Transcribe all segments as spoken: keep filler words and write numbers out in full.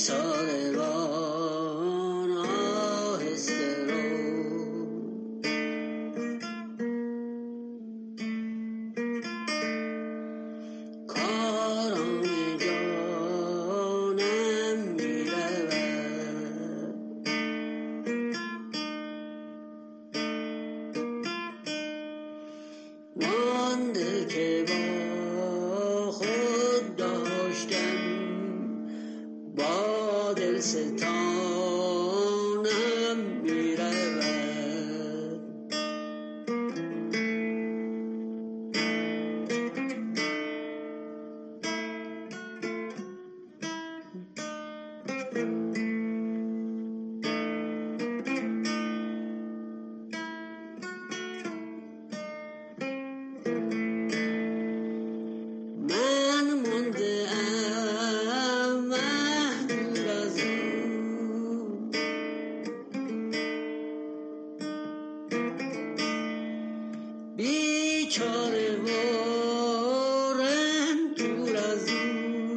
ساربان آهسته رو، کاران جانم می رود، مانده که با خود داشتم با دل ستانم می رود. من مانده ام محدود از او، بیچاره و رنجور از او،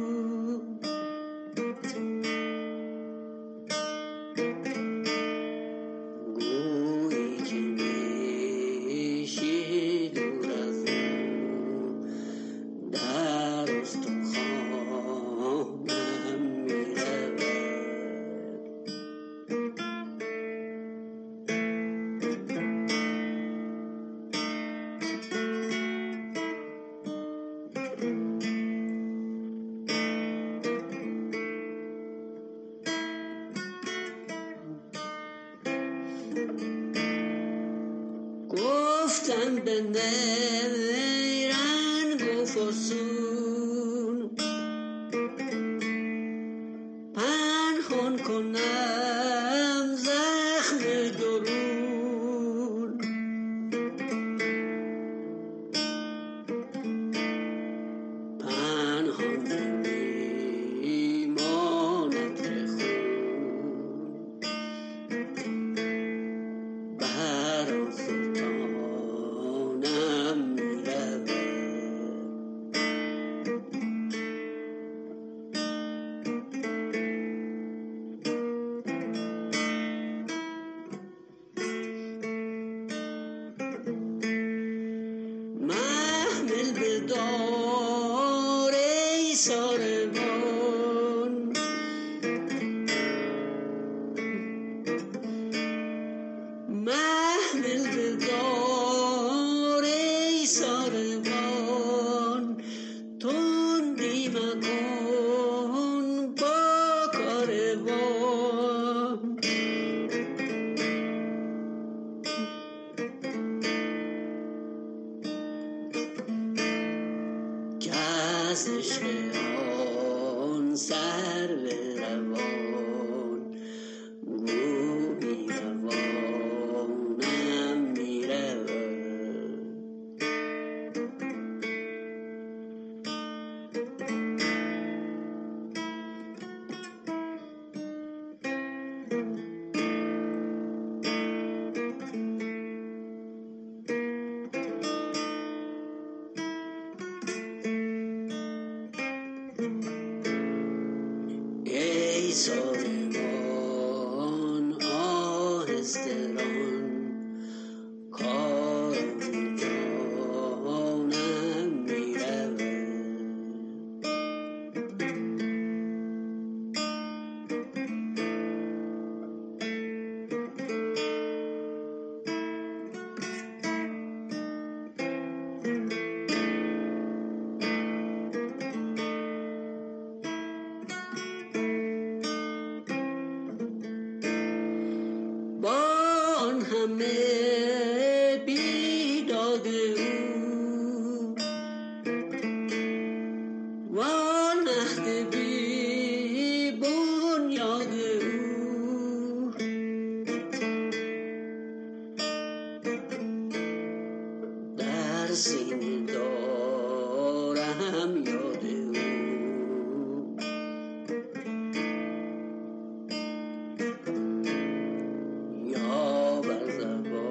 گویی که میشی دور از او، در استخوانم میرود. گفتم به نیرنگ و فسون، پنهان کنم زخم درون، پنهان میماند که خون بر ستانم میرود. محمل به دار ای ساربان، محمل به دار ای ساربان، تندی مکن با کاروان. که از عشق آن سرو روان، گو بی روانم می رود. ای ساربان آهسته ران، کاران جانم می رود. با آن همه بیداد او، وان عهد بی بنیاد او، در سینه دارم یاد او، یا بر زبان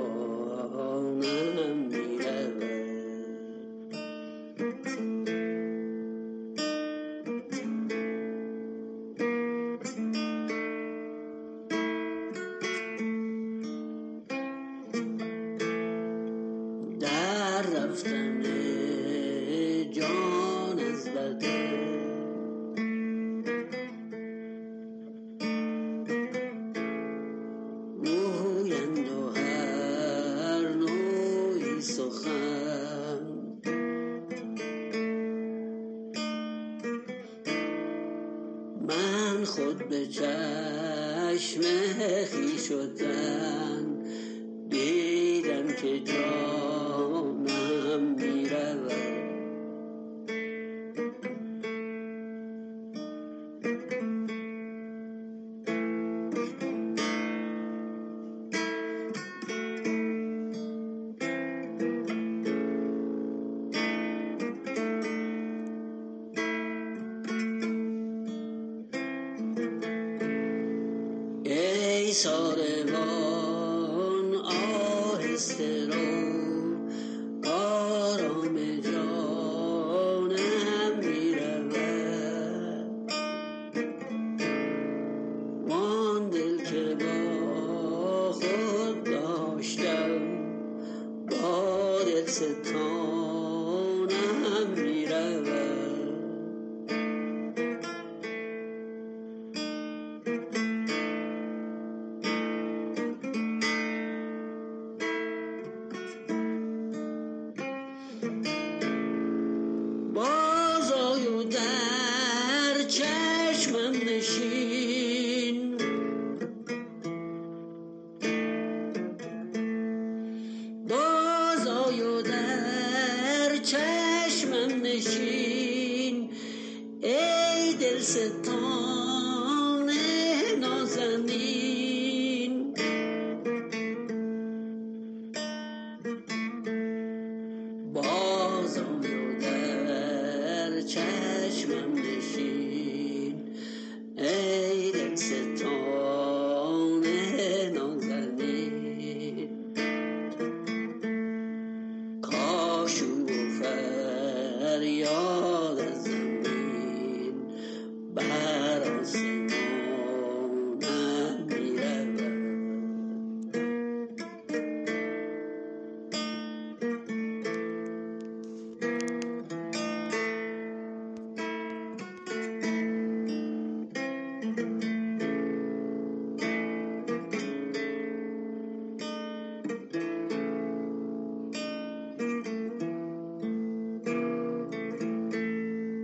خود به چشم خویش و تن دیدم که جانم می رود. ای ساربان آهسته رو، آرام جانم می رود. وان دل که با خود داشتم با دل ستانم می رود. بازآی و در چشمم نشین، بازآی و در چشمم نشین، ای دلستان